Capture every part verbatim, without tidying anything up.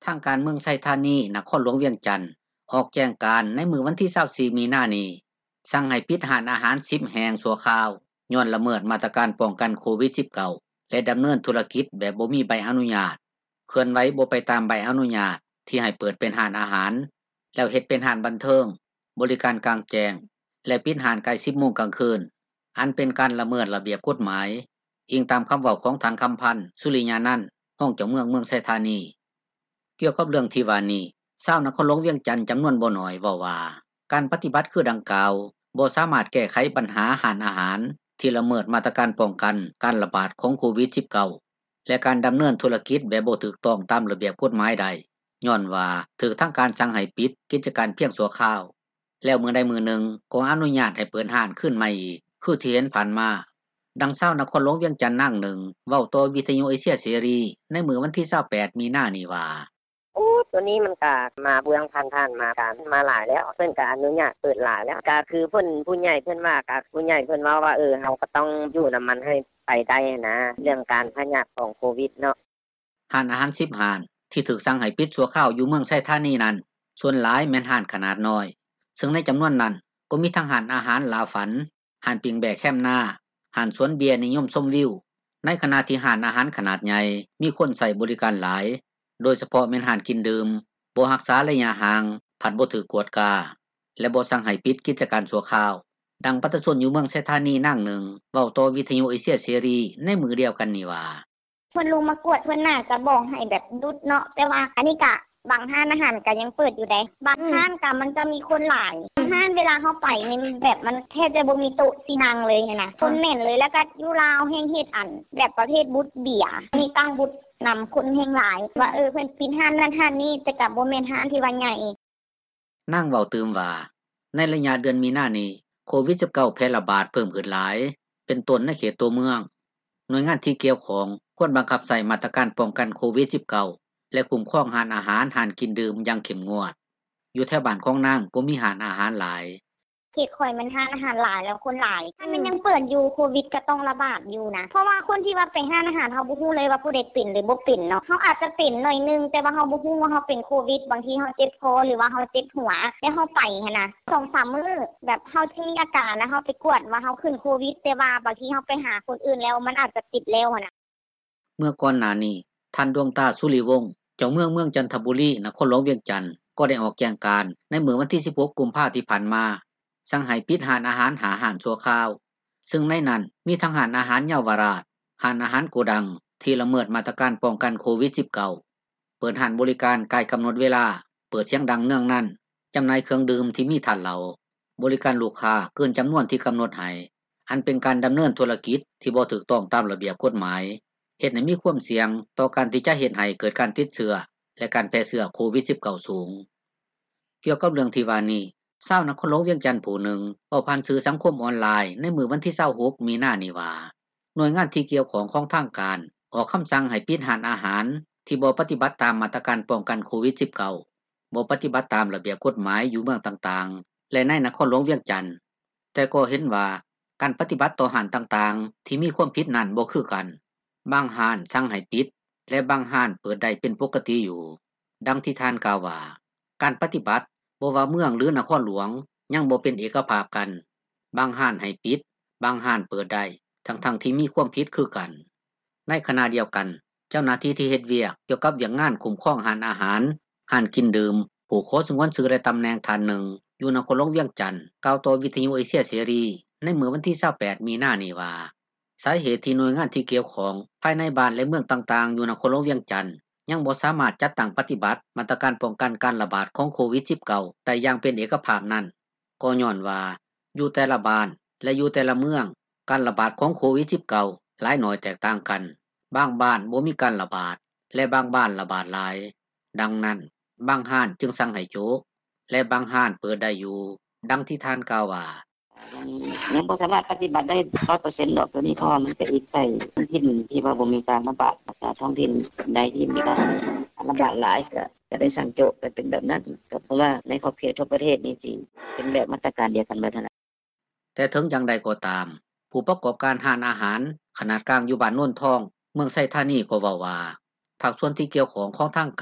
างการเมืองไชธานีนครหลวงเวียงจันทน์ออกแจ้งการในมื้อวันที่ยี่สิบสี่มีนานี้สั่งให้ปิดร้านอาหารสิบแห่งชั่วคราวย้อนละเมิดมาตรการป้องกันโควิด สิบเก้า และดำเนินธุรกิจแบบบ่มีใบอนุญาตเคลื่อนไหวบ่ไปตามใบอนุญาตที่ให้เปิดเป็นร้านอาหารแล้วเฮ็ดเป็นร้านบันเทิงบริการกลางแจ้งและปิดร้านใกล้ สิบโมงกลางคืนอันเป็นการละเมิดระเบียบกฎหมายอิงตามคำเว้าของท่านคำพันธ์สุริยานันท์รองเจ้าเมืองเมืองไชธานีเกี่ยวกับเรื่องที่ว่านี้ชาวนครหลวงเวียงจันทน์จำนวนบ่น้อยเว้าว่าการปฏิบัติคือดังกล่าวบ่สามารถแก้ไขปัญหาร้านอาหารที่ละเมิดมาตรการป้องกันการระบาดของโควิด สิบเก้า และการดำเนินธุรกิจแบบบ่ถูกต้องตามระเบียบกฎหมายใดย้อนว่าถูกทางการสั่งให้ปิดกิจการเพียงชั่วคราวแล้วมื้อใดมื้อหนึ่งก็อนุญาตให้เปิดร้านขึ้นใหม่อีกคือที่เห็นผ่านมาดังชาวนครหลวงเวียงจันทน์นางหนึ่งเว้าต่อวิทยุเอเชียเสรีในมื้อวันที่ยี่สิบแปดมีนานี้ว่าโอ้ตัวนี้มันก็มาเบืองผ่านๆมากันมาหลายแล้วเพิ่นก็อนุญาตเปิดหลายแล้วก็คือเพิ่นผู้ใหญ่เพิ่นว่าก็ผู้ใหญ่เพิ่นเว้าว่าเออเฮาก็ต้องอยู่นำมันให้ไปได้นะเรื่องการพยาธิของโควิดเนาะร้านอาหารสิบร้านที่ถูกสั่งให้ปิดชั่วคราวอยู่เมืองไชธานีนั้นส่วนหลายแม่นร้านขนาดน้อยซึ่งในจำนวนนั้นก็มีทั้งร้านอาหารลาวฝันร้านปิงแบกแคมนาร้านสวนเบียร์นิยมชมวิวในขณะที่ร้านอาหารขนาดใหญ่มีคนใช้บริการหลายโดยเฉพาะแม่นร้านกินดื่มบ่รักษาระยะห่างผัดบ่ถูกกวดกาและบ่สั่งให้ปิดกิจการชั่วคราวดังประชาชนอยู่เมืองไชธานีนางหนึ่งเว้าต่อวิทยุเอเชียเสรีในมื้อเดียวกันนี้ว่าเพิ่นลงมากวดเพิ่นน่าจะบอกให้แบบหยุดเนาะแต่ว่าอันนี้ก็บางร้านอาหารก็ยังเปิดอยู่ได้บางร้านก็มันจะมีคนหลายร้านเวลาเฮาไปนี่แบบมันแทบจะบ่มีโต๊ะสินั่งเลยนะคนแน่นเลยแล้วก็อยู่ลาวแฮ่งเฮ็ดอันแบบประเภทบุตเบียร์มีตั้งบุตนำคนแฮ่งหลายว่าเออเพิ่นปิดร้านนั้นร้านนี้แต่ก็บ่แม่นร้านที่ว่าใหญ่นางเว้าตื่มว่าในระยะเดือนมีนานี้โควิด สิบเก้า แพร่ระบาดเพิ่มขึ้นหลายเป็นต้นในเขตตัวเมืองหน่วยงานที่เกี่ยวข้องควรบังคับใช้มาตรการป้องกันโควิด สิบเก้า และคุ้มครองร้านอาหารร้านกินดื่มอย่างเข้มงวดอยู่แถวบ้านของนางก็มีร้านอาหารหลายเขตข่อยมันร้านอาหารหลายแล้วคนหลายถ้ามันยังเปิดอยู่โควิดก็ต้องระบาดอยู่นะเพราะว่าคนที่ว่าไปร้านอาหารเฮาบ่ฮู้เลยว่าผู้ใดเป็นหรือบ่เป็นเนาะเฮาอาจจะเป็นหน่อยนึงแต่ว่าเฮาบ่ฮู้ว่าเฮาเป็นโควิดบางทีเฮาเจ็บคอหรือว่าเฮาเจ็บหัวแล้วเฮาไปหั่นน่ะ สองสาม มื้อแบบเฮาที่มีอาการแล้วเฮาไปกวดว่าเฮาขึ้นโควิดแต่ว่าบางทีเฮาไปหาคนอื่นแล้วมันอาจจะติดแล้วหั่นน่ะเมื่อก่อนหน้านี้ท่านดวงตาสุริวงศ์เจ้าเมืองเมืองจันทบุรีนครหลวงเวียงจันทน์ก็ได้ออกแจ้งการในมื้อวันที่สิบหกกุมภาพันธ์ที่ผ่านมาสั่งให้ปิดร้านอาหารหาร้านชั่วคราวซึ่งในนั้นมีทั้งร้านอาหารเยาวราชร้านอาหารโกดังที่ละเมิดมาตรการป้องกันโควิด สิบเก้า เปิดร้านบริการใกล้กำหนดเวลาเปิดเสียงดังเนื่องนั้นจำหน่ายเครื่องดื่มที่มีท่านเหล้าบริการลูกค้าเกินจำนวนที่กำหนดให้อันเป็นการดำเนินธุรกิจที่บ่ถูกต้องตามระเบียบกฎหมายเฮ็ดให้มีความเสี่ยงต่อการที่จะเฮ็ดให้เกิดการติดเชื้อและการแพร่เชื้อโควิด สิบเก้า สูงเกี่ยวกับเรื่องที่ว่านี้ชาวนครหลวงเวียงจันทน์ผู้หนึ่งเว้าผ่านสื่อสังคมออนไลน์ในมื้อวันที่ยี่สิบหกมีนานี้ว่าหน่วยงานที่เกี่ยวข้องของทางการออกคำสั่งให้ปิดร้านอาหารที่บ่ปฏิบัติตามมาตรการป้องกันโควิด สิบเก้า บ่ปฏิบัติตามระเบียบกฎหมายอยู่เมืองต่างๆและในนครหลวงเวียงจันทน์แต่ก็เห็นว่าการปฏิบัติต่อร้านต่างๆที่มีความผิดนั้นบ่คือกันบางร้านสั่งให้ปิดและบางร้านเปิดได้เป็นปกติอยู่ดังที่ท่านกล่าวว่าการปฏิบัติบ่ว่าเมืองหรือนครหลวงยังบ่เป็นเอกภาพกันบางร้านให้ปิดบางร้านเปิดได้ทั้งๆที่มีความผิดคือกันในขณะเดียวกันเจ้าหน้าที่ที่เฮ็ดเวียกเกี่ยวกับเรื่องงานคุ้มครองร้านอาหารร้านกินดื่มผู้ขอสงวนชื่อและตำแหน่งท่านหนึ่งอยู่นครหลวงเวียงจันทน์กล่าวต่อวิทยุเอเชียเสรีในมื้อวันที่ยี่สิบแปดมีนานี้ว่าสาเหตุที่หน่วยงานที่เกี่ยวข้องภายในบ้านและเมืองต่างๆอยู่นครหลวงเวียงจันทน์ยังบ่สามารถจัดตั้งปฏิบัติมาตรการป้องกันการระบาดของโควิด สิบเก้า ได้อย่างเป็นเอกภาพนั้นก็ย้อนว่าอยู่แต่ละบ้านและอยู่แต่ละเมืองการระบาดของโควิด สิบเก้า หลายน้อยแตกต่างกันบางบ้านบ่มีการระบาดและบางบ้านระบาดหลายดังนั้นบางร้านจึงสั่งให้โจกและบางร้านเปิดได้อยู่ดังที่ท่านกล่าวว่ายังบ่สามารถปฏิบัติได้ ร้อยเปอร์เซ็นต์ ดอกตัวนี้เพราะมันเป็นอีกใส่ที่ที่ว่าบ่มีการระบาดจากท้องถิ่นใดที่มีการระบาดหลายก็จะได้สั่งโจกไปเป็นแบบนั้นก็เพราะว่าในขอบเขตทั่วประเทศนี่สิเป็นแบบมาตรการเดียวกันเบิดนั่นแหละแต่ถึงอย่างใดก็ตามผู้ประกอบการร้านอาหารขนาดกลางอยู่บ้านโน่นทองเมืองไชธานีก็เว้าว่าภาคส่วนที่เกี่ยวข้องของทางการ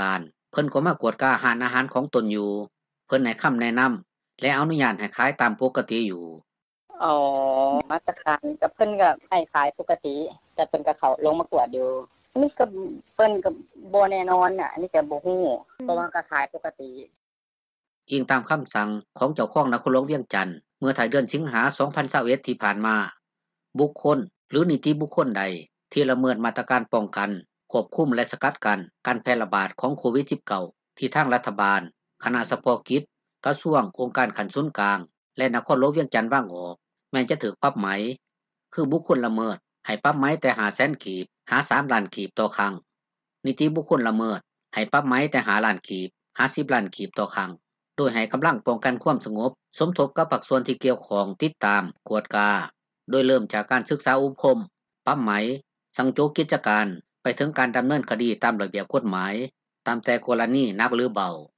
เพิ่นก็มากวดกาหารอาหารของตนอยู่เพิ่นให้คำแนะนําและอนุญาตให้ขายตามปกติอยู่อ๋อมาตรการก็เพิ่นก็ให้ขายปกติแต่เพิ่นก็เข้าลงมากวดอยู่นี่ก็เพิ่นก็บ่แน่นอนน่ะอันนี้ก็บ่ฮู้เพราะว่าก็ขายปกติอิงตามคําสั่งของเจ้าของนครหลวงเวียงจันทน์เมื่อท้ายเดือนสิงหาสองพันยี่สิบเอ็ดที่ผ่านมาบุคคลหรือนิติบุคคลใดที่ละเมิดมาตรการป้องกันควบคุมและสกัดกันการแพร่ระบาดของโควิด สิบเก้า ที่ทางรัฐบาลคณะเฉพาะกิจกระทรวงองค์การขันศูนย์กลางและนครหลวงเวียงจันทน์วางออกแม้นจะถูกปรับไหมคือบุคคลละเมิดให้ปรับไหมแต่ ห้าแสน กีบหาสามล้านกีบต่อครั้งนิติบุคคลละเมิดให้ปรับไหมแต่ห้าล้านกีบห้าสิบล้านกีบต่อครั้งโดยให้กำลังป้องกันความสงบสมทบกับภาคส่วนที่เกี่ยวข้องติดตามกวดกาโดยเริ่มจากการศึกษาอบรมปรับไหมสั่งโจกกิจการไปถึงการดําเนินคดีตามระเบียบกฎหมายตามแต่กรณีหนักหรือเบา